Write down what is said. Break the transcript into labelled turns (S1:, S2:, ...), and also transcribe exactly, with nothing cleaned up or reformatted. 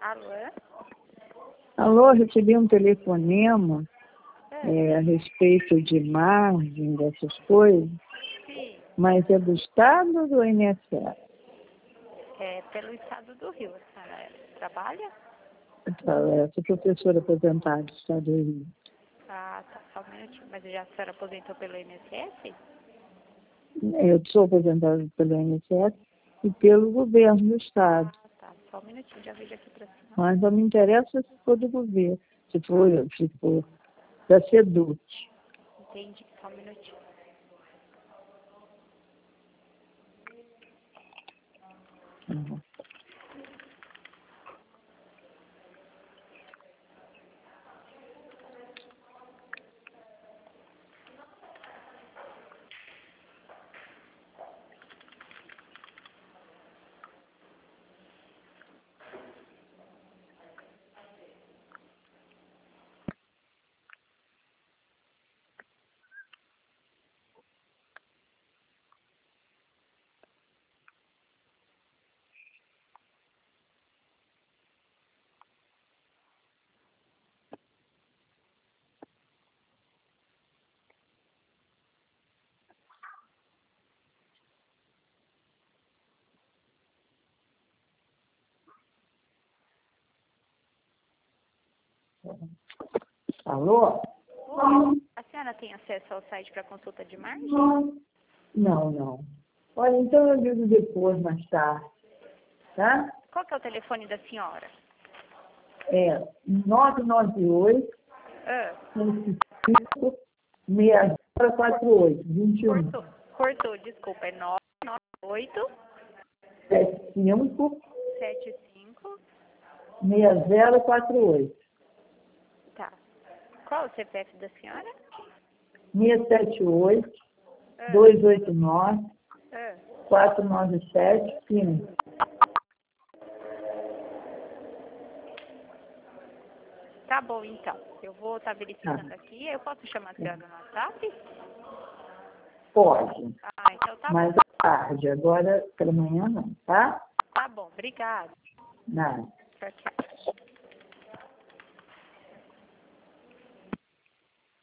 S1: Alô?
S2: Alô, recebi um telefonema
S1: É.
S2: é, a respeito de margem, dessas coisas,
S1: Sim,
S2: mas é do Estado ou do I N S S?
S1: é pelo estado do Rio. A senhora trabalha?
S2: Eu sou professora aposentada do Estado do Rio.
S1: Ah, tá, só um minutinho. Mas já a senhora aposentou pelo I N S S?
S2: Eu sou aposentada pelo I N S S e pelo governo do Estado,
S1: Ah, tá, só um minutinho. Já vejo aqui pra cima.
S2: mas não me interessa se for do governo, se for, se for da SEDUC.
S1: Entendi, só um minutinho.
S2: Uhum. Alô?
S1: Oi, a senhora tem acesso ao site para consulta de margem?
S2: Não, não. Olha, então eu ligo depois, mais tarde, tá?
S1: Qual que é o telefone da senhora?
S2: É nove nove oito,
S1: Ah,
S2: cinco cinco, seis zero quatro oito, vinte e um,
S1: cortou, cortou, desculpa. É nove nove oito,
S2: sete cinco,
S1: sete cinco.
S2: seis zero quatro oito,
S1: Tá. Qual o C P F da senhora?
S2: seis sete oito,
S1: Ah,
S2: dois oito nove,
S1: ah.
S2: quatro nove sete, cinco.
S1: Tá bom, então. Eu vou estar
S2: Tá.
S1: verificando aqui. Eu posso chamar a senhora no WhatsApp?
S2: Pode,
S1: Ah, então tá bom.
S2: mais à tarde. Agora, pela manhã, não, tá?
S1: Tá bom, obrigada.
S2: Nada.
S1: Tchau, tchau.